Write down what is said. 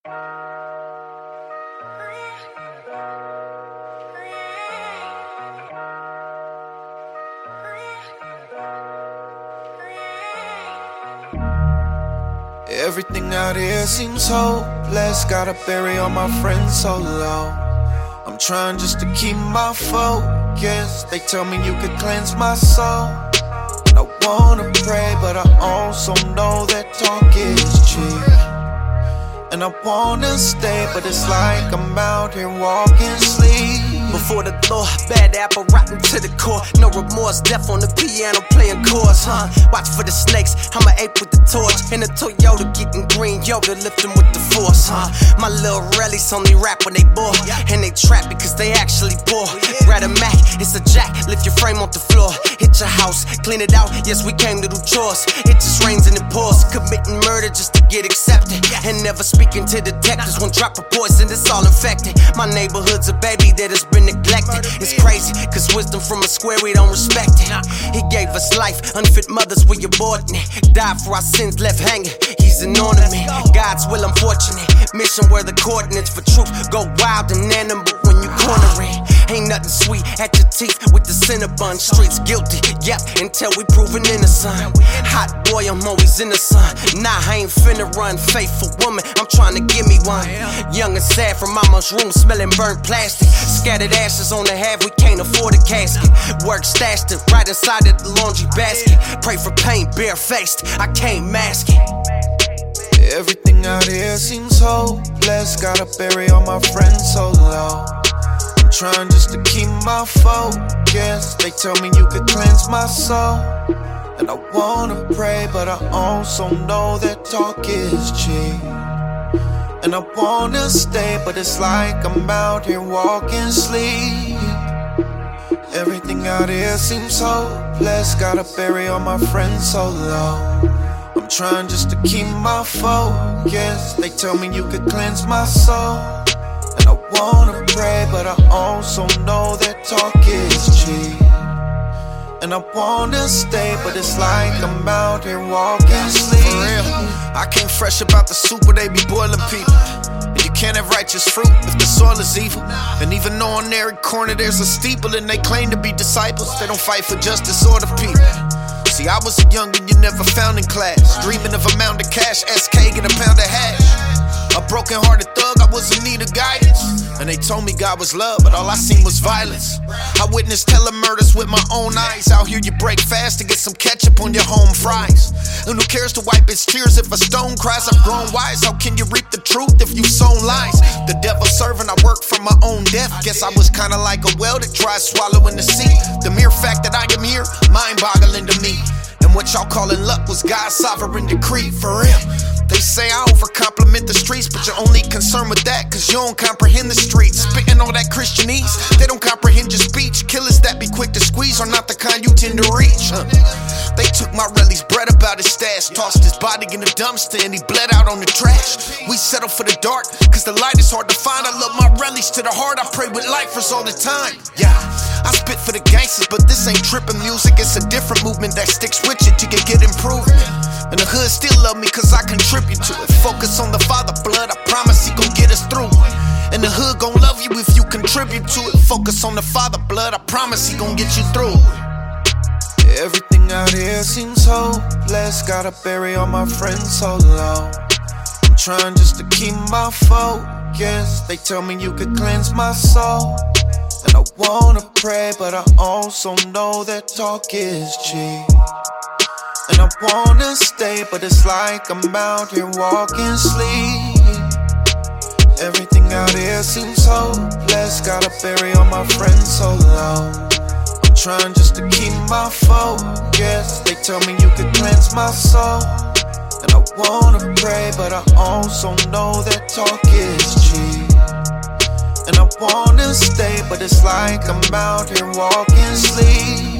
Everything out here seems hopeless. Gotta bury all my friends so low. I'm trying just to keep my focus. They tell me you could cleanse my soul. And I wanna pray, but I also know that talk is cheap. And I wanna stay, but it's like I'm out here walking sleep. Before the law, bad apple rotten to the core. No remorse, deaf on the piano playing chords, Watch for the snakes, I'm an ape with the torch. And a Toyota getting green Yoda, lifting with the force, My little rallies only rap when they bore. And they trap because they actually poor. Grab a Mac, it's a jack, lift your frame off the floor. Hit your house, clean it out, yes we came to do chores. It just rains and it pours, committing murder just to get accepted. And never speaking to detectives, one drop of poison, it's all infected. My neighborhood's a baby that has been neglected. It's crazy, cause wisdom from a square we don't respect it. He gave us life, unfit mothers we aborting it. Died for our sins left hanging, he's an ornament. God's will unfortunate, mission where the coordinates for truth go wild and animal when you corner it. Ain't nothing sweet at your teeth with the Cinnabon. Streets guilty, yep, until we proven innocent. Hot boy, I'm always in the sun. Nah, I ain't finna run. Faithful woman, I'm trying to give me one. Young and sad from mama's room, smelling burnt plastic. Scattered ashes on the half, we can't afford a casket. Work stashed it right inside of the laundry basket. Pray for pain, barefaced, I can't mask it. Everything out here seems hopeless. Gotta bury all my friends so low. I'm trying just to keep my focus. They tell me you could cleanse my soul. And I wanna pray, but I also know that talk is cheap. And I wanna stay, but it's like I'm out here walking sleep. Everything out here seems hopeless. Gotta bury all my friends so low. I'm trying just to keep my focus. They tell me you could cleanse my soul. And I wanna pray, but I also know that talk is cheap. And I wanna stay, but it's like I'm out here walking sleep. For real, I came fresh about the soup where they be boiling people. And you can't have righteous fruit if the soil is evil. And even though on every corner there's a steeple and they claim to be disciples, they don't fight for justice or the people. See, I was a youngin' you never found in class, dreaming of a mound of cash, SK, get a pound of hash. A broken-hearted thug, I was in need of guidance. And they told me God was love, but all I seen was violence. I witnessed tele-murders with my own eyes. Out here you break fast to get some ketchup on your home fries. And who cares to wipe his tears if a stone cries? I've grown wise, how can you reap the truth if you sown lies? The devil serving, I work for my own death. Guess I was kinda like a whale that tries swallowing the sea. The mere fact that I am here, mind-boggling to me. And what y'all calling luck was God's sovereign decree, for real. They say I overcompliment the streets, but you're only concerned with that cause you don't comprehend the streets. Spitting all that Christianese, they don't comprehend your speech. Killers that be quick to squeeze are not the kind you tend to reach. They took my relly's bread about his stash, tossed his body in the dumpster and he bled out on the trash. We settle for the dark cause the light is hard to find. I love my rellies to the heart, I pray with lifers all the time. Yeah, I spit for the gangsters, but this ain't trippin' music. It's a different movement that sticks with you till you get improvement. And the hood still love me cause I contribute to it. Focus on the Father blood, I promise he gon' get us through. And the hood gon' love you if you contribute to it. Focus on the Father blood, I promise he gon' get you through. Everything out here seems hopeless. Gotta bury all my friends so low. I'm trying just to keep my focus. They tell me you could cleanse my soul. And I wanna pray, but I also know that talk is cheap. And I wanna stay, but it's like I'm out here walking sleep. Everything out here seems hopeless. Gotta bury all my friends so low. I'm trying just to keep my focus. They tell me you could cleanse my soul. And I wanna pray, but I also know that talk is cheap. And I wanna stay, but it's like I'm out here walking sleep.